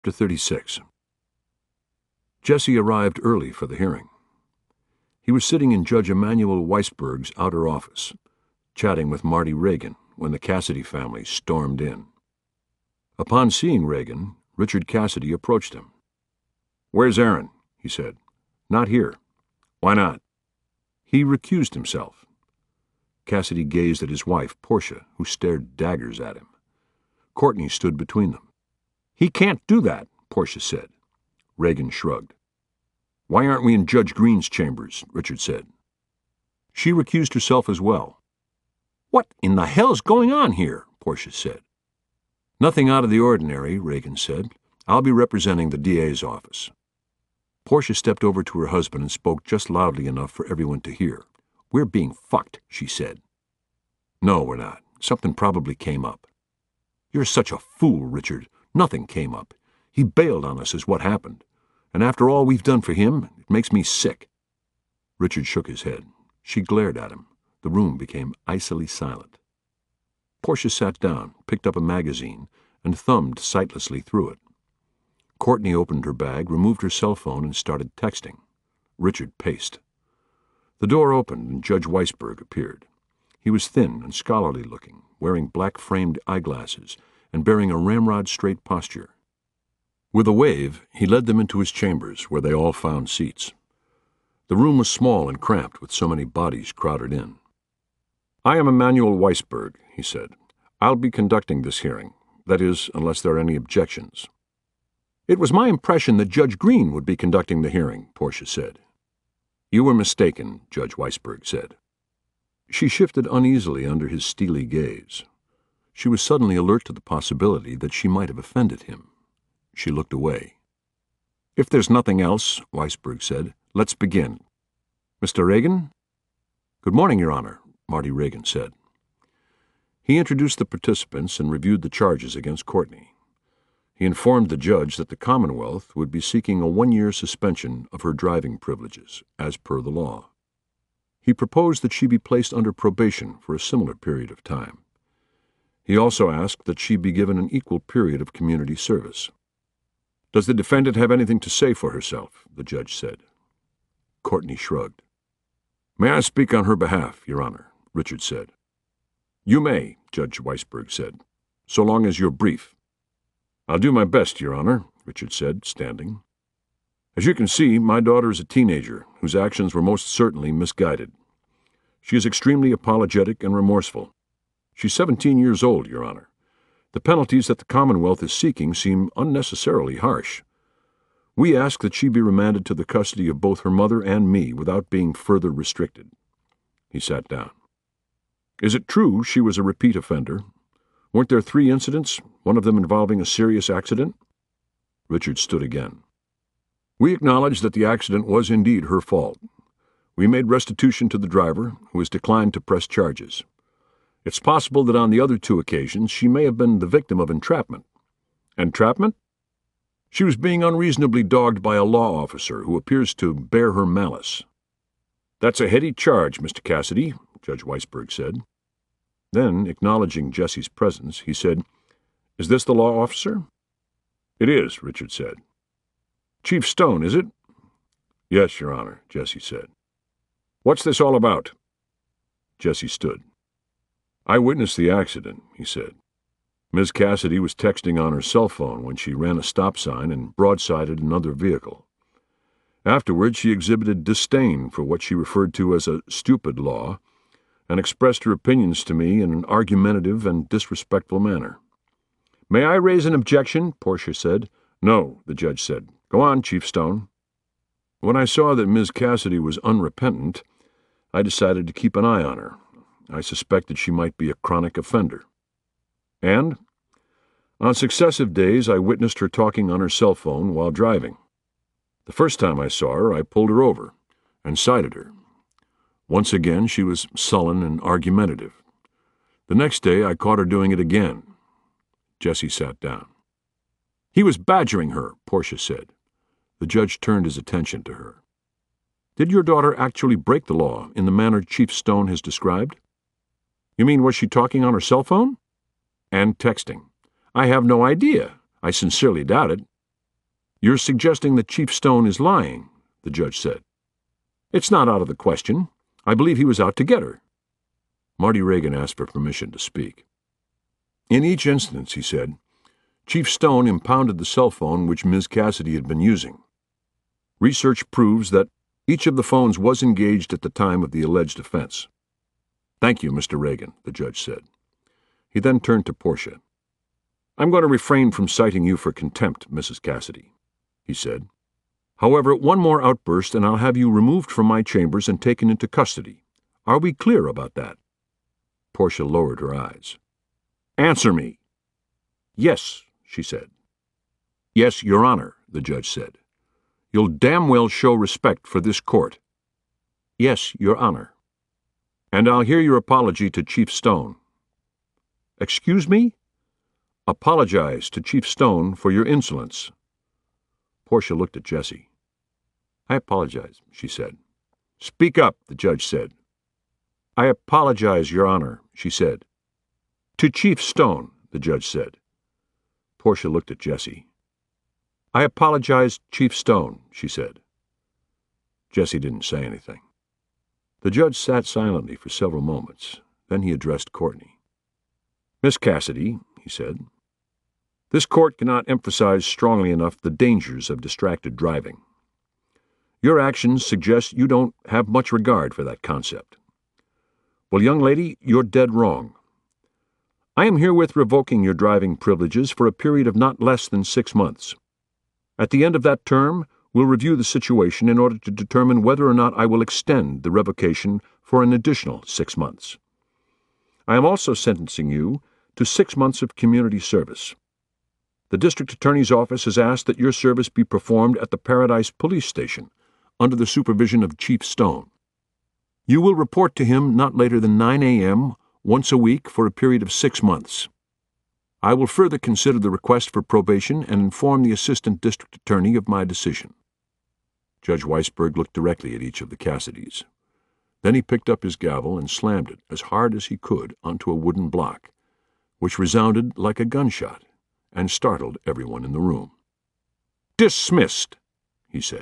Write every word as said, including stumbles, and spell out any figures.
Chapter thirty-six. Jesse arrived early for the hearing. He was sitting in Judge Emanuel Weisberg's outer office, chatting with Marty Reagan when the Cassidy family stormed in. Upon seeing Reagan, Richard Cassidy approached him. "Where's Aaron?" he said. "Not here." "Why not?" "He recused himself." Cassidy gazed at his wife, Portia, who stared daggers at him. Courtney stood between them. "He can't do that," Portia said. Reagan shrugged. "Why aren't we in Judge Green's chambers?" Richard said. "She recused herself as well." "What in the hell's going on here?" Portia said. "Nothing out of the ordinary," Reagan said. "I'll be representing the D A's office." Portia stepped over to her husband and spoke just loudly enough for everyone to hear. "We're being fucked," she said. "No, we're not. Something probably came up." "You're such a fool, Richard. Nothing came up. He bailed on us is what happened. And after all we've done for him, it makes me sick." Richard shook his head. She glared at him. The room became icily silent. Portia sat down, picked up a magazine, and thumbed sightlessly through it. Courtney opened her bag, removed her cell phone, and started texting. Richard paced. The door opened and Judge Weisberg appeared. He was thin and scholarly-looking, wearing black-framed eyeglasses and bearing a ramrod-straight posture. With a wave, he led them into his chambers, where they all found seats. The room was small and cramped with so many bodies crowded in. "I am Emanuel Weisberg," he said. "I'll be conducting this hearing, that is, unless there are any objections." "It was my impression that Judge Green would be conducting the hearing," Portia said. "You were mistaken," Judge Weisberg said. She shifted uneasily under his steely gaze. She was suddenly alert to the possibility that she might have offended him. She looked away. "If there's nothing else," Weisberg said, "let's begin. Mister Reagan?" "Good morning, Your Honor," Marty Reagan said. He introduced the participants and reviewed the charges against Courtney. He informed the judge that the Commonwealth would be seeking a one-year suspension of her driving privileges, as per the law. He proposed that she be placed under probation for a similar period of time. He also asked that she be given an equal period of community service. "Does the defendant have anything to say for herself?" the judge said. Courtney shrugged. "May I speak on her behalf, Your Honor?" Richard said. "You may," Judge Weisberg said, "so long as you're brief." "I'll do my best, Your Honor," Richard said, standing. "As you can see, my daughter is a teenager whose actions were most certainly misguided. She is extremely apologetic and remorseful. She's seventeen years old, Your Honor. The penalties that the Commonwealth is seeking seem unnecessarily harsh. We ask that she be remanded to the custody of both her mother and me without being further restricted." He sat down. "Is it true she was a repeat offender? Weren't there three incidents, one of them involving a serious accident?" Richard stood again. "We acknowledge that the accident was indeed her fault. We made restitution to the driver, who has declined to press charges. It's possible that on the other two occasions she may have been the victim of entrapment." "Entrapment?" "She was being unreasonably dogged by a law officer who appears to bear her malice." "That's a heady charge, Mister Cassidy," Judge Weisberg said. Then, acknowledging Jesse's presence, he said, "Is this the law officer?" "It is," Richard said. "Chief Stone, is it?" "Yes, Your Honor," Jesse said. "What's this all about?" Jesse stood. "I witnessed the accident," he said. "Miz Cassidy was texting on her cell phone when she ran a stop sign and broadsided another vehicle. Afterwards, she exhibited disdain for what she referred to as a stupid law and expressed her opinions to me in an argumentative and disrespectful manner." "May I raise an objection?" Portia said. "No," the judge said. "Go on, Chief Stone." "When I saw that Miz Cassidy was unrepentant, I decided to keep an eye on her. I suspected she might be a chronic offender." "And?" "On successive days, I witnessed her talking on her cell phone while driving. The first time I saw her, I pulled her over and cited her. Once again, she was sullen and argumentative. The next day, I caught her doing it again." Jesse sat down. "He was badgering her," Portia said. The judge turned his attention to her. "Did your daughter actually break the law in the manner Chief Stone has described?" "You mean, was she talking on her cell phone?" "And texting." "I have no idea. I sincerely doubt it." "You're suggesting that Chief Stone is lying," the judge said. "It's not out of the question. I believe he was out to get her." Marty Reagan asked for permission to speak. "In each instance," he said, "Chief Stone impounded the cell phone which Miz Cassidy had been using. Research proves that each of the phones was engaged at the time of the alleged offense." "Thank you, Mister Reagan," the judge said. He then turned to Portia. "I'm going to refrain from citing you for contempt, Missus Cassidy," he said. "However, one more outburst and I'll have you removed from my chambers and taken into custody. Are we clear about that?" Portia lowered her eyes. "Answer me." "Yes," she said. "Yes, Your Honor," the judge said. "You'll damn well show respect for this court." "Yes, Your Honor." "And I'll hear your apology to Chief Stone." "Excuse me?" "Apologize to Chief Stone for your insolence." Portia looked at Jessie. "I apologize," she said. "Speak up," the judge said. "I apologize, Your Honor," she said. "To Chief Stone," the judge said. Portia looked at Jessie. "I apologize, Chief Stone," she said. Jessie didn't say anything. The judge sat silently for several moments. Then he addressed Courtney. "Miss Cassidy," he said, "this court cannot emphasize strongly enough the dangers of distracted driving. Your actions suggest you don't have much regard for that concept. Well, young lady, you're dead wrong. I am herewith revoking your driving privileges for a period of not less than six months. At the end of that term, we'll review the situation in order to determine whether or not I will extend the revocation for an additional six months. I am also sentencing you to six months of community service. The district attorney's office has asked that your service be performed at the Paradise Police Station under the supervision of Chief Stone. You will report to him not later than nine a.m. once a week for a period of six months. I will further consider the request for probation and inform the assistant district attorney of my decision." Judge Weisberg looked directly at each of the Cassidys. Then he picked up his gavel and slammed it as hard as he could onto a wooden block, which resounded like a gunshot and startled everyone in the room. "Dismissed," he said.